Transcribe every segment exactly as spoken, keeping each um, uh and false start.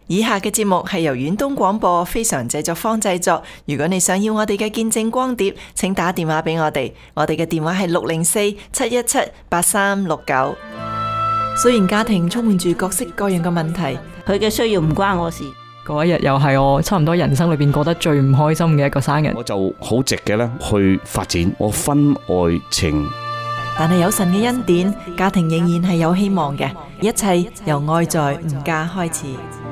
以下嘅節目係由遠東廣播非常製作坊製作。如果你想要我哋嘅見證光碟，請打電話俾我哋。我哋嘅電話係六零四七一七八三六九。雖然家庭充滿住各式各樣嘅問題， 佢嘅需要唔關我事。 嗰一日又係我差唔多人生裏邊過得最唔開心嘅一個生日， 我就好直嘅咧去發展我婚外情。 但係有神嘅恩典，家庭仍然係有希望嘅。一切由愛在吾家開始。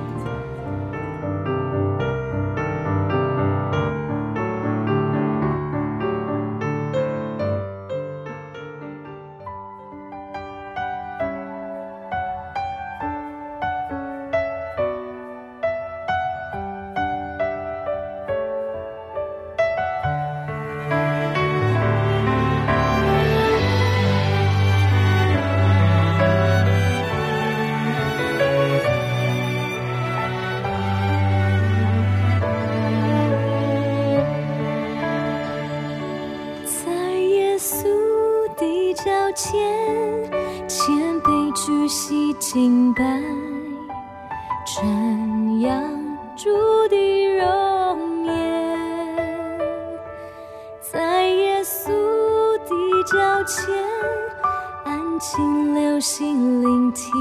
敬拜瞻仰主的容顏，在耶穌的腳前安靜留心聆聽，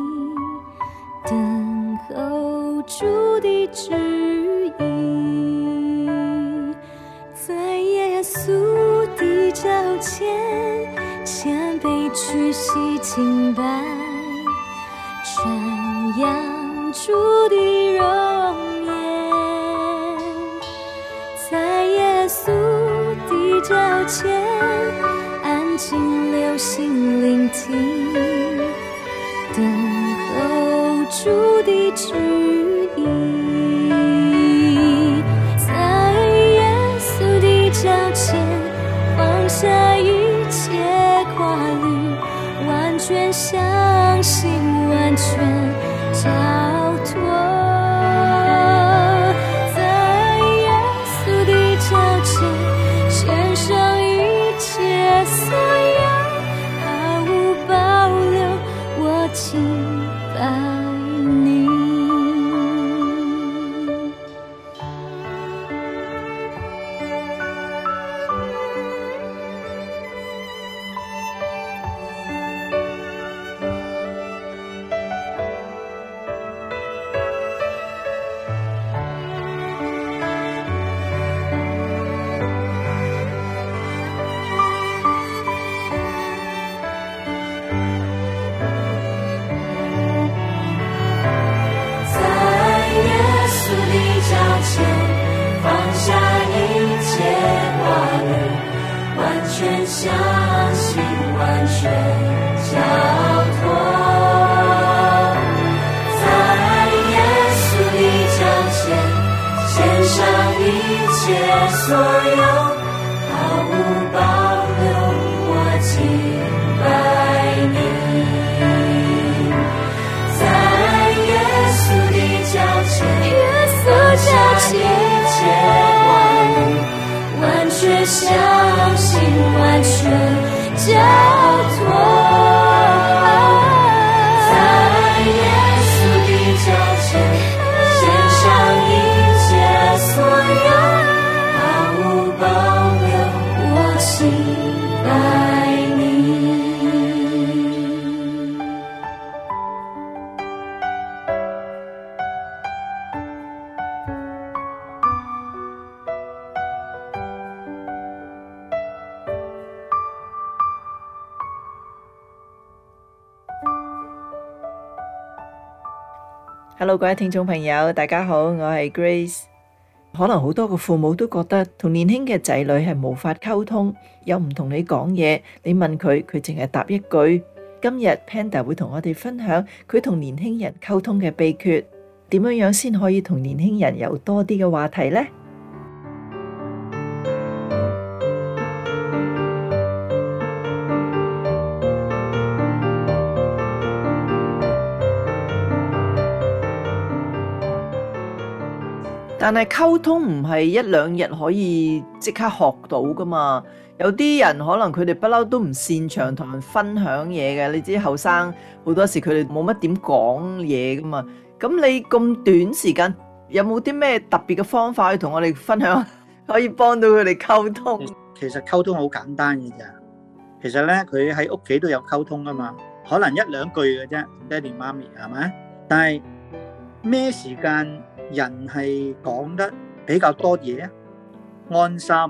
等候主的旨意，在耶穌的腳前謙卑屈膝敬拜瞻仰主的容顏，在耶穌的腳前安靜留心聆聽，等候主的旨意，在耶穌的腳前放下一切掛慮，完全相信，完全交託，在耶穌的腳前獻上一切所有，毫無保留，我敬拜你。放下一切掛慮，完全相信，完全交託，在耶穌的腳前獻上一切所有，毫無保留，我敬拜你，在耶穌的腳前，耶穌腳前完全相信，完全交託，在耶穌的腳前獻上一切所有，毫無保留，我敬拜你。 Hello， 各位聽眾朋友，大家好，我係 Grace。可能好多個父母都覺得同年輕嘅仔女係無法溝通，有唔同你講嘢，你問佢，佢淨係答一句。今日 Panda 會同我哋分享佢同年輕人溝通嘅秘訣，點樣樣先可以同年輕人有多啲嘅話題呢？但係溝通唔係一兩日可以即刻學到噶嘛，有啲人可能佢哋不嬲都唔擅長同人分享嘢嘅，你知後生好多時佢哋冇乜點講嘢噶嘛， 咁你咁短時間有冇啲咩特別嘅方法去同我哋分享，可以幫到佢哋溝通？ 其實溝通好簡單嘅咋，其實咧佢喺屋企都有溝通噶嘛，可能一兩句嘅啫，同爹哋媽咪係咪？但係咩時間人係講得比較多嘢啊？安心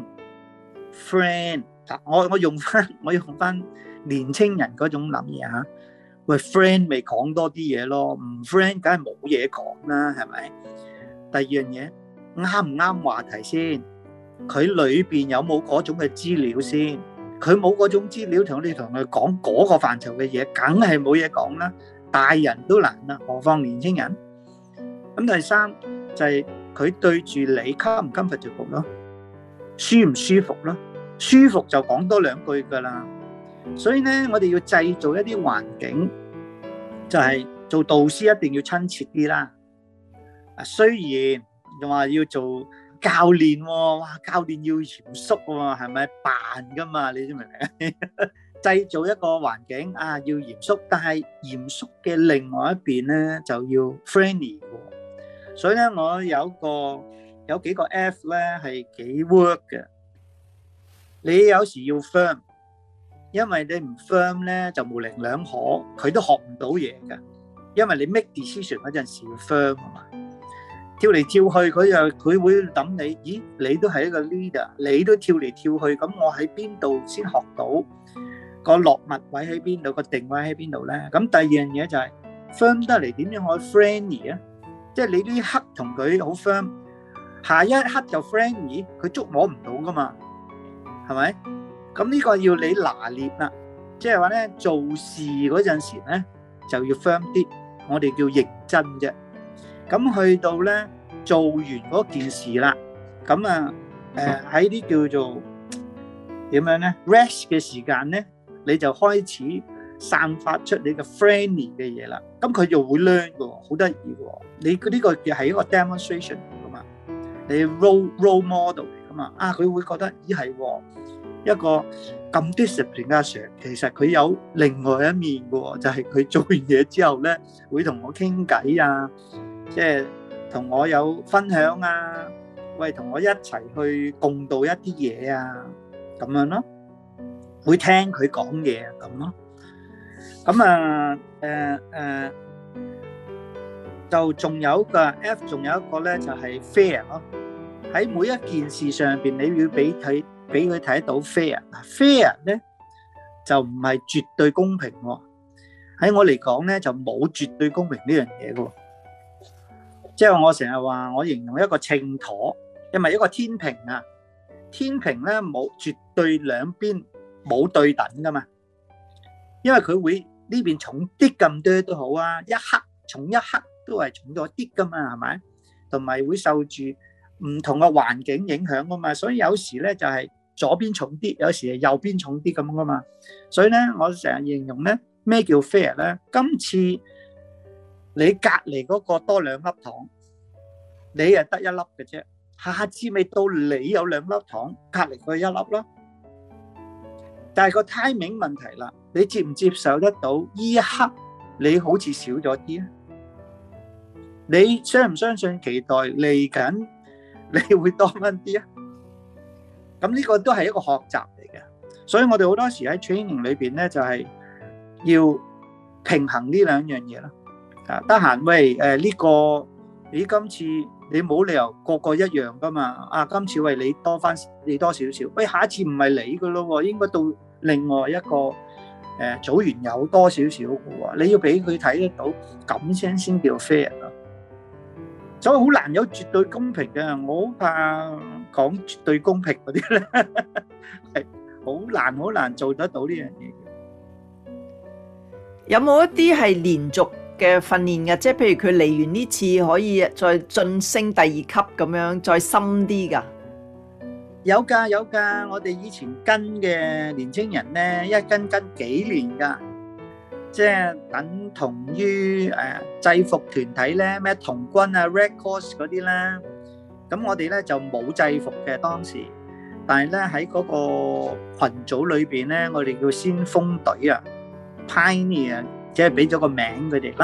friend， 我我用翻我用翻年青人嗰種諗嘢吓，喂 friend 咪講多啲嘢咯，唔 friend 梗係冇嘢講啦，係咪？第二樣嘢啱唔啱話題先，佢裏邊有冇嗰種嘅資料先？佢冇嗰種資料同你同佢講嗰個範疇嘅嘢，梗係冇嘢講啦。大人都難啦，何況年青人。咁第三就係佢對住你 comfort 唔 comfortable 咯，舒唔舒服咯？舒服就講多兩句噶啦。所以咧，我哋要製造一啲環境，就係做導師一定要親切啲啦。啊，雖然又話要做教練喎，哇，教練要嚴肅喎，係咪扮噶嘛？你知唔明唔明？製造一個環境啊，要嚴肅，但係嚴肅嘅另外一邊咧就要 friendly 喎。所以咧，我有個有幾個 F 咧係幾 work 嘅。你有時要 firm，因為你唔 firm 咧就模棱兩可，佢都學唔到嘢㗎。因為你 make decision 嗰陣時要 firm 啊嘛，跳嚟跳去佢又佢會諗你，咦？你都係一個 leader，你都跳嚟跳去，咁我喺邊度先學到個落物位喺邊度，個定位喺邊度咧？咁第二樣嘢就係 firm 得嚟點樣可以 friendly 啊？即係你呢一刻同佢好 firm， 下一刻就 friendly， 佢捉摸唔到噶嘛，係咪？咁呢個要你拿捏啦，即係話咧做事嗰陣時咧就要 firm 啲，我哋叫認真啫。咁去到咧做完嗰件事啦，咁啊誒喺啲叫做點樣咧 rest 嘅時間咧，你就開始散發出你嘅 friendly 嘅嘢啦，咁佢就會 learn 嘅，好得意嘅。你呢個係一個 demonstration 嚟噶嘛，你 role role model 嚟噶嘛，啊佢會覺得咦係一個咁 discipline 嘅阿 Sir， 其實佢有另外一面嘅，就係佢做完嘢之後咧，會同我傾偈啊，即係同我有分享啊，喂同我一齊去共度一啲嘢啊，咁樣咯，會聽佢講嘢啊，咁咯。咁啊，誒誒，就仲有個 F， 仲有一個咧就係 fair 咯。喺每一件事上邊，你要俾佢俾佢睇到 fair。fair 咧就唔係絕對公平喎。喺我嚟講咧就冇絕對公平呢樣嘢嘅。即係我成日話，我形容一個秤砣，因為一個天平啊，天平咧冇絕對兩邊冇對等噶嘛，因為佢會呢邊重啲咁多都好啊，一克重一克都係重咗啲噶嘛，係咪？同埋會受住唔同嘅環境影響噶嘛，所以有時咧就係左邊重啲，有時係右邊重啲咁噶嘛。所以咧，我成日形容咧咩叫 fair 咧？今次你隔離嗰個多兩粒糖，你係得一粒嘅啫，下次咪到你有兩粒糖，隔離佢一粒咯。但係個 timing 問題啦，你接唔接受得到？呢一刻你好似少咗啲啊！你相唔相信期待嚟緊你會多返啲啊？咁呢個都係一個學習嚟嘅，所以我哋好多時喺 training 裏邊咧，就係要平衡呢兩樣嘢啦。啊，得閒喂誒呢個你今次你冇理由個個一樣噶嘛？啊，今次喂你多返你多少少，喂下一次唔係你噶咯，應該到另外一個誒組員有多少少嘅喎，你要俾佢睇得到，咁先先叫 fair 咯。所以好難有絕對公平嘅，我好怕講絕對公平嗰啲咧，係好難好難做得到呢樣嘢嘅。 有冇一啲係連續嘅訓練嘅？即係譬如佢嚟完呢次可以再晉升第二級咁樣，再深啲㗎？ 有㗎有㗎，我哋以前跟嘅年青人咧，一跟跟幾年㗎，即係等同於誒制服團體咧，咩童軍啊、Red Cross 嗰啲咧，咁我哋咧就冇制服嘅當時，但係咧喺嗰個羣組裏邊咧，我哋叫先鋒隊啊 ，Pioneer，即係俾咗個名佢哋啦。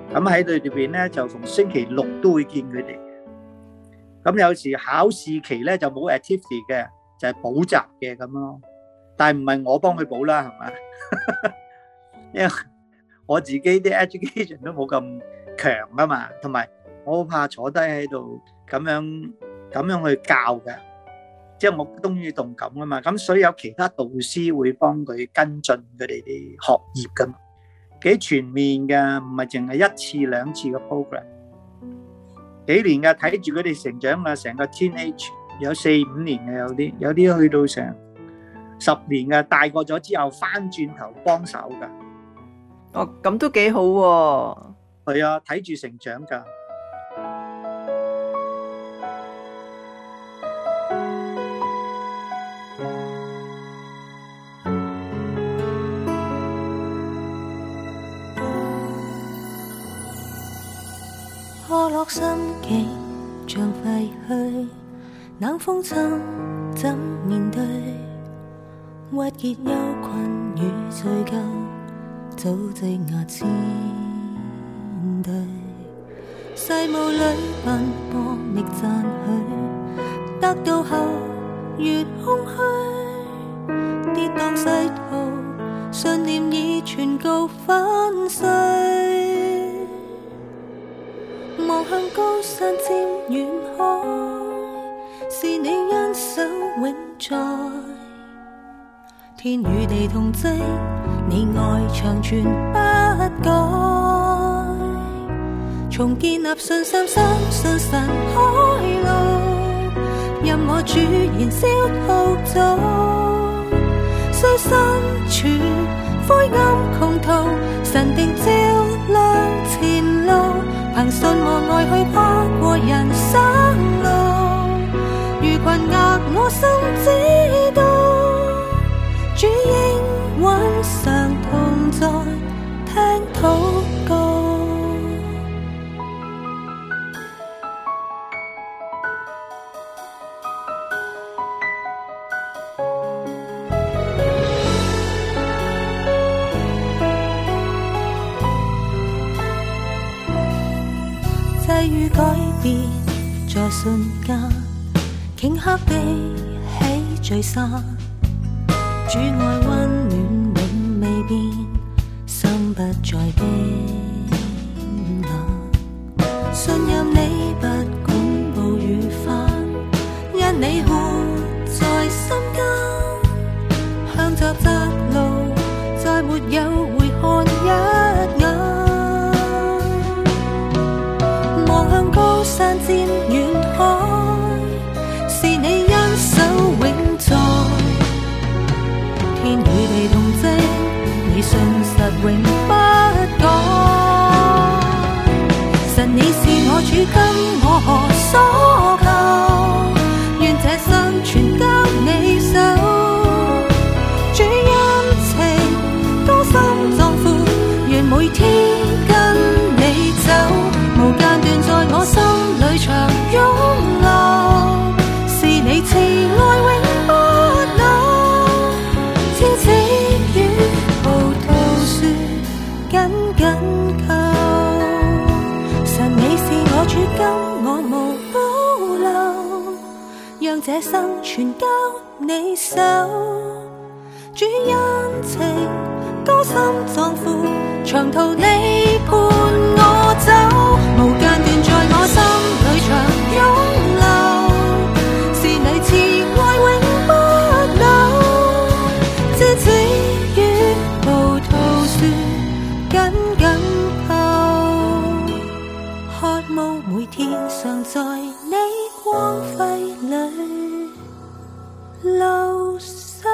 咁喺裏邊咧就逢星期六都會見佢哋。咁有時考試期咧就冇 activity 嘅，就係補習嘅咁咯。但係唔係我幫佢補啦，係咪？因為我自己啲 education 都冇咁強啊嘛，同埋我好怕坐低喺度咁樣咁樣去教嘅，即係我中意動感啊嘛。咁所以有其他導師會幫佢跟進佢哋啲學業噶嘛，幾全面嘅，唔係淨係一次兩次嘅 program， 幾年嘅，睇住佢哋成長啊，成個 teenage 有四五年嘅，有啲有啲去到成十年嘅，大個咗之後翻轉頭幫手噶。 哦，咁都幾好喎。 係啊，睇住成長噶。 破落心境像廢墟，冷風侵怎面對？鬱結憂困與罪疚，早積壓千堆。世務裏奔波亦讚許，得到後越空虛，跌宕世途，信念已全告粉碎。望向高山尖遠海，是你恩手永在。天與地同積，你愛長存不改。從建立信心，相信神開路，任我主燃燒號召。雖身處灰暗窮途，神定照亮前路。憑信和愛去跨過人生路，如群額我心知道，主應允常同在，聽禱告。際遇改變在瞬間，頃刻地起聚散，主愛溫暖永未變，心不再冰冷。信任你不管暴雨翻，因你活在心間，向着窄路再沒有回看一眼。望向高山尖遠海，是你恩手永在。天與地同積，你信實永不改。神你是我主，跟我何所求？願這生全交你手。主恩情高深壯闊，願每天跟你走。無間斷在我心裏長湧流，是你慈愛永不朽，枝子與葡萄樹緊緊扣。神你是我主，跟我無保留，讓這生全交你手。主恩情高深壯闊，長途你伴我走。無間斷在我心裏長湧流，是你慈愛永不朽，枝子與葡萄樹緊緊扣，渴慕每天常在你光輝裏留守。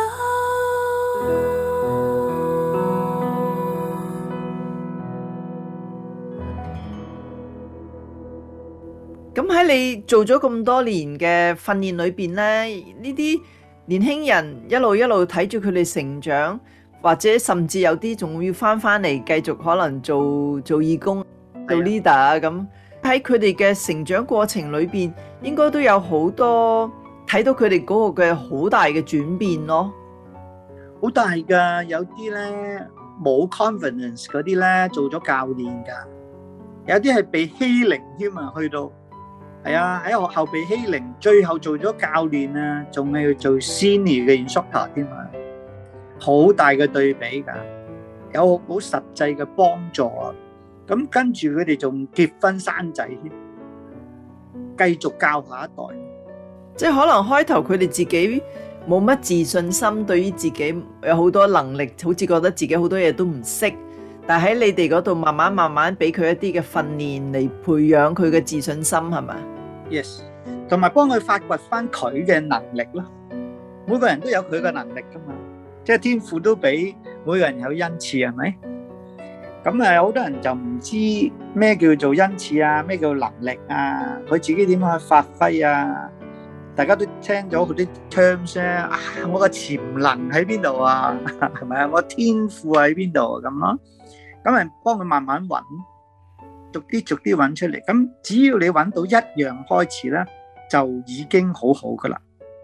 咁喺你做咗咁多年嘅訓練裏邊咧，呢啲年輕人一路一路睇住佢哋成長，或者甚至有啲仲要翻翻嚟繼續可能做做義工、做 leader 啊咁。喺佢哋嘅成長過程裏邊，應該都有好多睇到佢哋嗰個嘅好大嘅轉變咯。 好大㗎，有啲咧冇 confidence 嗰啲咧做咗教練㗎。 有啲係被欺凌添啊，去到係啊，喺學校被欺凌，最後做咗教練啊，仲係要做 senior 嘅 instructor 添啊，好大嘅對比㗎，有好實際嘅幫助啊。咁跟住佢哋仲結婚生仔添，繼續教下一代。 即係可能開頭佢哋自己冇乜自信心，對於自己有好多能力，好似覺得自己好多嘢都唔識。但喺你哋嗰度慢慢慢慢俾佢一啲嘅訓練嚟培養佢嘅自信心，係咪？ Yes， 同埋幫佢發掘翻佢嘅能力咯。每個人都有佢嘅能力噶嘛，即係天父都俾每個人有恩賜，係咪？咁啊，好多人就唔知咩叫做恩賜啊，咩叫能力啊，佢自己點樣去發揮啊？大家都聽咗佢啲 terms 咧，啊，我個潛能喺邊度啊？係咪啊？我天賦喺邊度咁咯？咁咪幫佢慢慢揾，逐啲逐啲揾出嚟。咁只要你揾到一樣開始咧，就已經好好噶啦。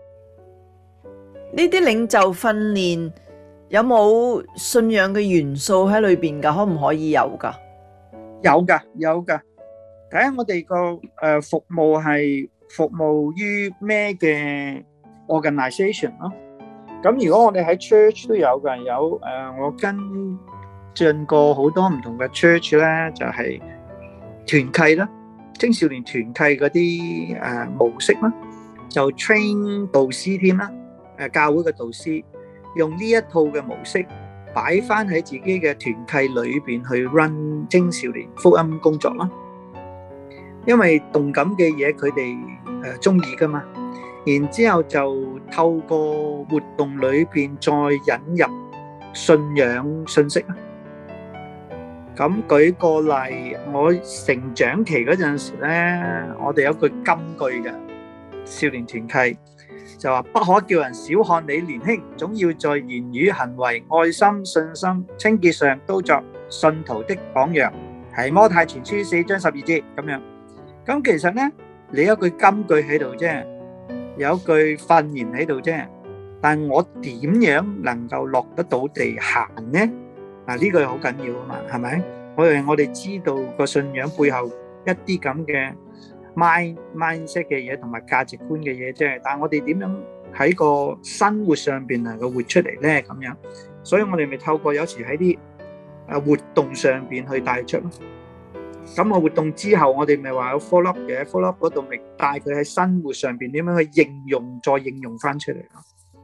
呢啲領袖訓練有冇信仰嘅元素喺裏邊噶？可唔可以有噶？ 有噶，有噶。睇下我哋個誒服務係服務於咩嘅 organisation 咯。咁如果我哋喺 church 都有噶，有誒我跟進過好多唔同嘅 church 咧，就係團契啦，青少年團契嗰啲誒模式啦，就 train 導師添啦，誒教會嘅導師用呢一套嘅模式擺翻喺自己嘅團契裏邊去 run 青少年福音工作啦。因為動感嘅嘢佢哋誒中意噶嘛，然之後就透過活動裏邊再引入信仰信息啦。咁舉個例，我成長期嗰陣時咧，我哋有句金句嘅少年團契，就話不可叫人小看你年輕，總要在言語、行為、愛心、信心、清潔上都作信徒的榜樣。係摩太前書四章十二節咁樣。咁其實咧，你有句金句喺度啫，有句訓言喺度啫，但我點樣能夠落得到地行呢？嗱，呢個好緊要啊嘛，係咪？我哋我哋知道個信仰背後一啲咁嘅 mind mindset 嘅嘢，同埋價值觀嘅嘢啫。但係我哋點樣喺個生活上邊能夠活出嚟咧？咁樣，所以我哋咪透過有時喺啲誒活動上邊去帶出咯。咁個活動之後，我哋咪話有 follow up 嘅 follow up 嗰度，咪帶佢喺生活上邊點樣去應用，再應用翻出嚟咯。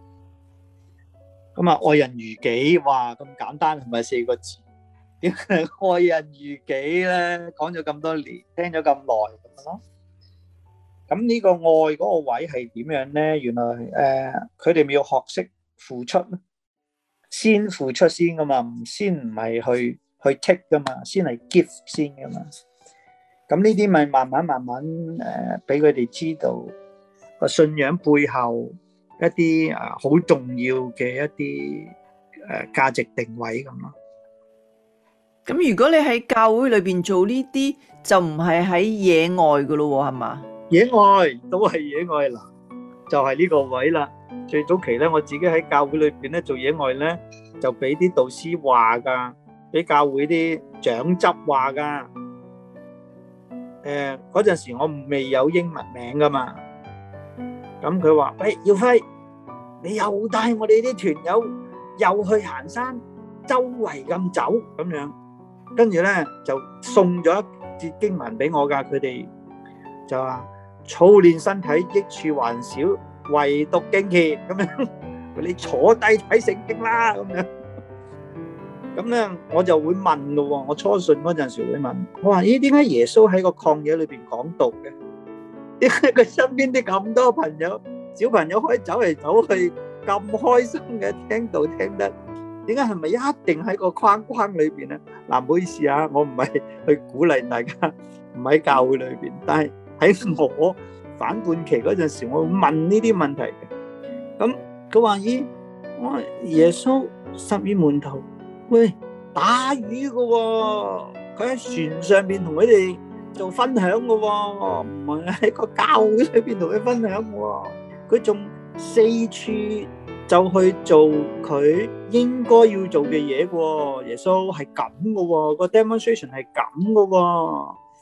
咁啊，愛人如己，哇，咁簡單係咪四個字？點解愛人如己咧？講咗咁多年，聽咗咁耐咁咯。咁呢個愛嗰個位係點樣咧？原來誒，佢哋咪要學識付出咯，先付出先噶嘛，唔先唔係去去 take 噶嘛，先係 give 先噶嘛。咁呢啲咪慢慢慢慢誒，俾佢哋知道個信仰背後一啲啊好重要嘅一啲誒價值定位咁咯。 咁如果你喺教會裏邊做呢啲，就唔係喺野外噶咯，係嘛？野外都係野外啦，就係呢個位啦。最早期咧，我自己喺教會裏邊咧做野外咧，就俾啲導師話噶，俾教會啲長執話噶。誒，嗰陣時我未有英文名噶嘛，咁佢話：喂，耀輝，你又帶我哋啲團友又去行山，周圍咁走咁樣。跟住咧就送咗一節經文俾我噶，佢哋就話操練身體益處還少，唯獨敬虔咁樣。你坐低睇聖經啦咁樣。咁咧我就會問咯，我初信嗰陣時會問，我話咦，點解耶穌喺個曠野裏邊講道嘅？點解佢身邊啲咁多朋友小朋友可以走嚟走去咁開心嘅聽道聽得？點解係咪一定喺個框框裏邊咧？嗱，唔好意思啊，我唔係去鼓勵大家唔喺教會裏邊，但係喺我反叛期嗰陣時，我會問呢啲問題嘅。咁佢話咦，我話耶穌十二門徒，喂，打魚噶喎，佢喺船上邊同佢哋做分享噶喎，唔係喺個教會裏邊同佢分享喎，佢仲四處就去做佢應該要做嘅嘢喎。耶穌係咁嘅喎，個 demonstration 係咁嘅喎。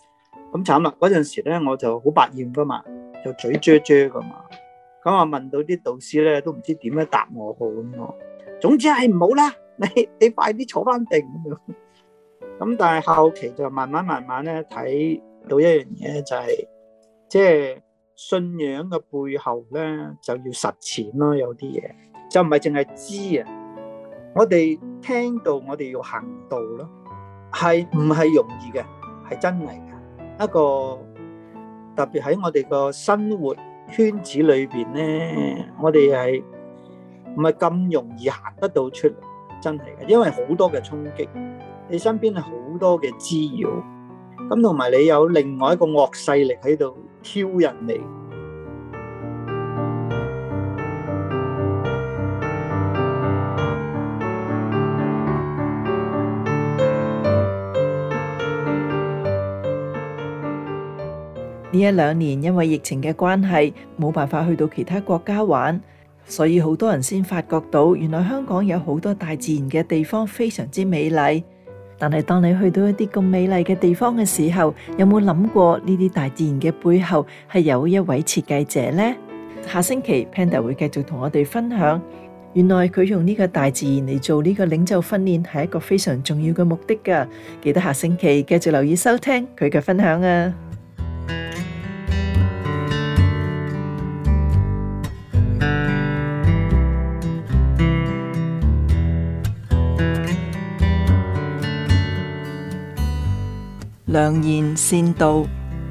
咁慘啦！嗰陣時咧，我就好百厭噶嘛，就嘴啫啫噶嘛。咁我問到啲導師咧，都唔知點樣答我好咁咯。總之係唔好啦，你你快啲坐翻定咁樣。咁但係後期就慢慢慢慢咧睇到一樣嘢，就係即係信仰嘅背後咧就要實踐咯。有啲嘢就唔係淨係知啊，我哋聽到我哋要行道咯，係唔係容易嘅？係真係嘅。一個特別喺我哋個生活圈子裏邊咧，我哋係唔係咁容易行得到出嚟？真係嘅，因為好多嘅衝擊，你身邊係好多嘅滋擾，咁同埋你有另外一個惡勢力喺度挑人嚟。 呢一兩年因為疫情嘅關係，冇辦法去到其他國家玩，所以好多人先發覺到原來香港有好多大自然嘅地方非常之美麗。但係當你去到一啲咁美麗嘅地方嘅時候，有冇諗過呢啲大自然嘅背後係有一位設計者呢？下星期 Panda 會繼續同我哋分享，原來佢用呢個大自然嚟做呢個領袖訓練係一個非常重要嘅目的㗎。記得下星期繼續留意收聽佢嘅分享啊！良言善道，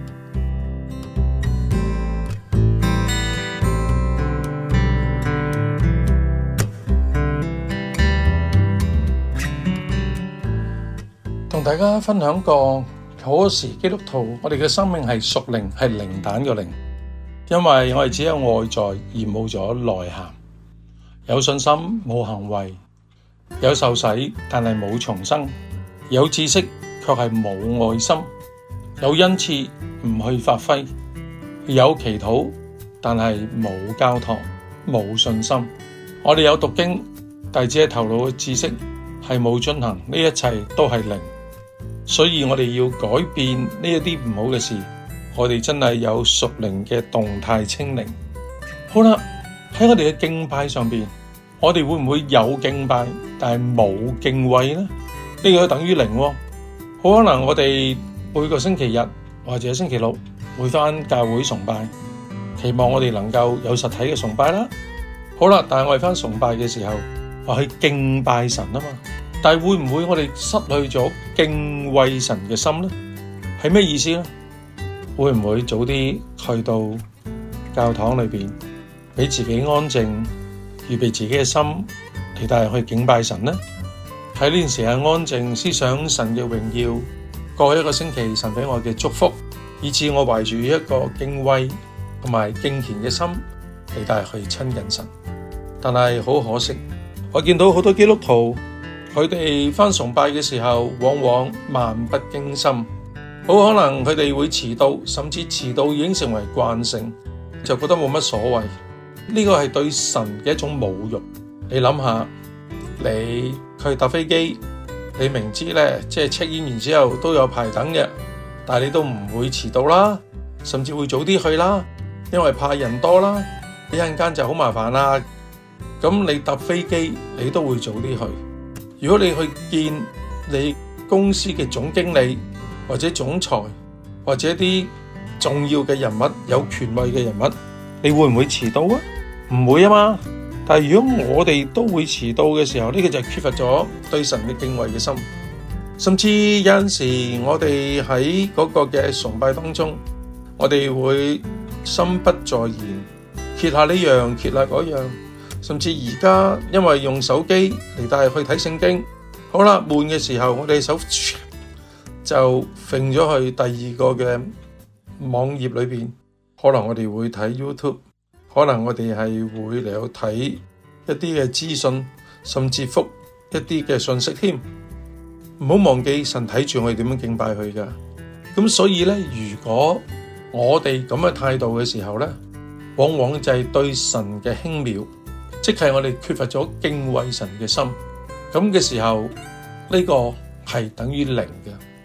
同大家分享過，好多時基督徒我哋嘅生命係屬靈，係靈蛋嘅靈，因為我哋只有外在而冇咗內涵，有信心冇行為，有受洗但係冇重生，有知識卻係冇愛心，有恩賜唔去發揮，有祈禱但係冇交託，冇信心。我哋有讀經，但只係頭腦嘅知識係冇進行，呢一切都係零。所以我哋要改變呢一啲唔好嘅事，我哋真係有屬靈嘅動態清零。好啦，喺我哋嘅敬拜上邊，我哋會唔會有敬拜但係冇敬畏呢？呢個等於零喎。好可能我哋每個星期日或者星期六會返教會崇拜，期望我哋能夠有實體嘅崇拜啦。好啦，但係我哋返崇拜嘅時候話去敬拜神啊嘛，但係會唔會我哋失去咗敬畏神嘅心呢？係咩意思呢？會唔會早啲去到教堂裏邊，俾自己安靜，預備自己嘅心嚟帶去敬拜神呢？喺呢段時間安靜思想神嘅榮耀，過一個星期神俾我嘅祝福，以致我懷住一個敬畏同埋敬虔嘅心嚟帶去親近神。但係好可惜，我見到好多基督徒佢哋返崇拜嘅時候往往漫不經心，好可能佢哋會遲到，甚至遲到已經成為慣性，就覺得冇乜所謂。呢個係對神嘅一種侮辱。你諗下，你去搭飛機，你明知咧，即係 check in 完之後都有排等嘅，但係你都唔會遲到啦，甚至會早啲去啦，因為怕人多啦，一陣間就好麻煩啦。咁你搭飛機，你都會早啲去。如果你去見你公司嘅總經理或者總裁或者啲重要嘅人物，有權威嘅人物，你會唔會遲到啊？唔會啊嘛。但係如果我哋都會遲到嘅時候，呢個就係缺乏咗對神嘅敬畏嘅心。甚至有陣時我哋喺嗰個嘅崇拜當中，我哋會心不在焉，揭下呢樣揭下嗰樣，甚至而家因為用手機嚟帶去睇聖經，好啦，悶嘅時候我哋手就揈咗去第二個嘅網頁裏邊，可能我哋會睇 YouTube，可能我哋係會嚟到睇一啲嘅資訊，甚至覆一啲嘅信息添。唔好忘記神睇住我哋點樣敬拜佢㗎。咁所以呢，如果我哋咁嘅態度嘅時候呢，往往就係對神嘅輕蔑，即係我哋缺乏咗敬畏神嘅心。咁嘅時候，呢個係等於零嘅。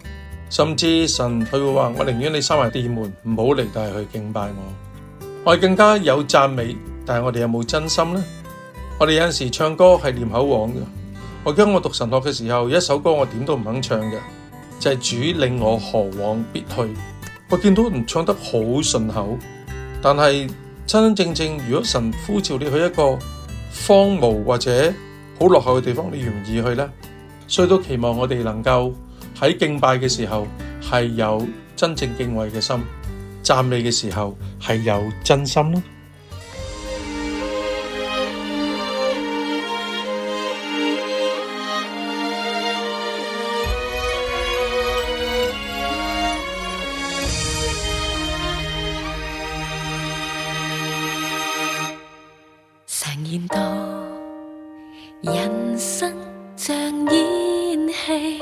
甚至神佢會話：我寧願你閂埋店門，唔好嚟到去敬拜我。我哋更加有讚美，但係我哋有冇真心呢？我哋有陣時唱歌係念口簧嘅。我記得我讀神學嘅時候，有一首歌我點都唔肯唱嘅，就係主領我何往必去。我見到人唱得好順口，但係真真正正如果神呼召你去一個荒蕪或者好落後嘅地方，你願唔願意去呢？所以都期望我哋能夠喺敬拜嘅時候係有真正敬畏嘅心，讚美嘅時候係有真心咯。 常言道，人生像演戲，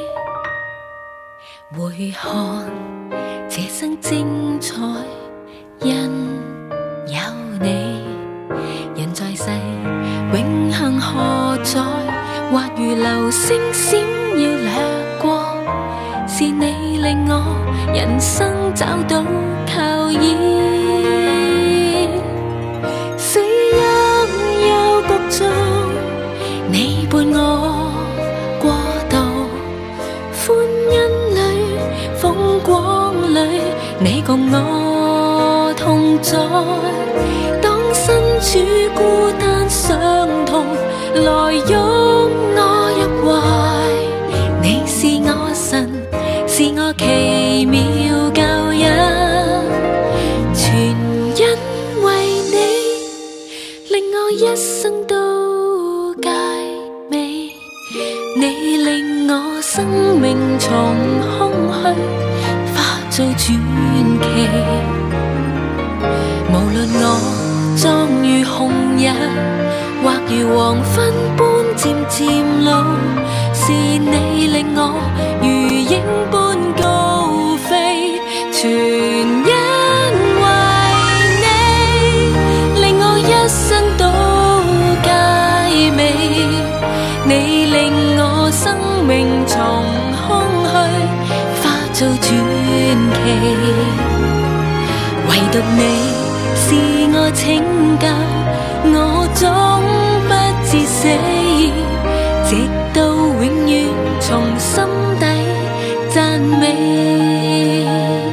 回看這生精彩，因有你。人在世，永恆何在？或如流星閃耀掠過，是你令我人生找到靠倚。死蔭幽谷中，你伴我過渡，歡欣裏，風光裏，你共我同在。當身處孤單傷痛，來擁我入懷。你是我神，是我奇妙救恩，全因為你令我一生都佳美。你令我生命從空虛化做傳奇。無論我壯如紅日，或如黃昏般漸漸老，是你令我如鷹般高飛，全因為你令我一生都佳美。你令我生命從空虛化做傳奇，唯獨你是我拯救，我終不致死，直到永遠從心底讚美。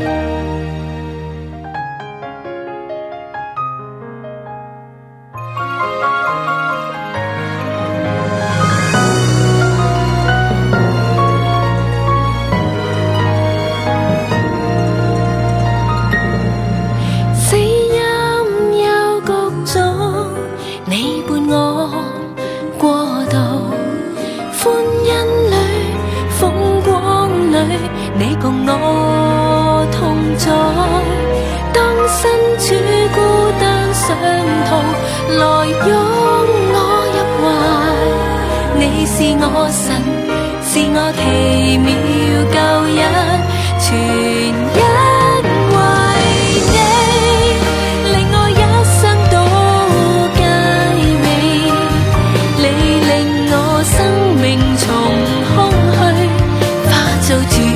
你共我同在，當身處孤單傷痛，來擁我入懷。你是我神，是我奇妙救恩，全因為你令我一生都佳美。你令我生命從空虛化做傳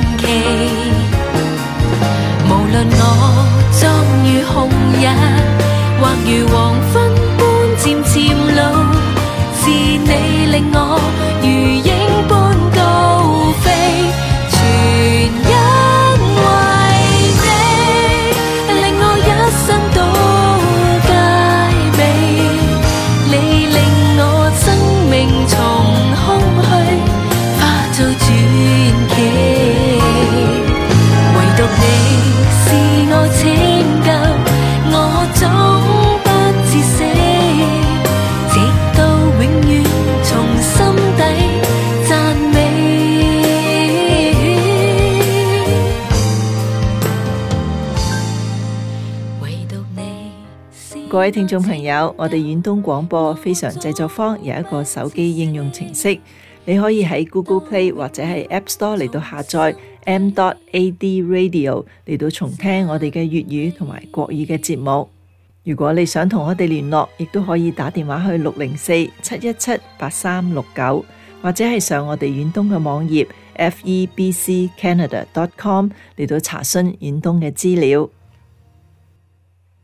無論我壯如紅日，或如黃昏般漸漸老，是你令我如鷹般高飛，全因為你令我一生都佳美。你令我生命從空虛化做傳奇，唯獨你是我拯救，我終不致死，直到永遠從心底讚美。唯獨你是。 各位聽眾朋友，我哋遠東廣播非常製作坊有一個手機應用程式，你可以喺 Google Play 或者係 App Store 嚟到下載 M A D Radio 嚟到重聽我哋嘅粵語同埋國語嘅節目。如果你想同我哋聯絡，亦都可以打電話去六零四七一七八三六九， 或者係上我哋遠東嘅網頁 f e b c canada dot com 嚟到查詢遠東嘅資料。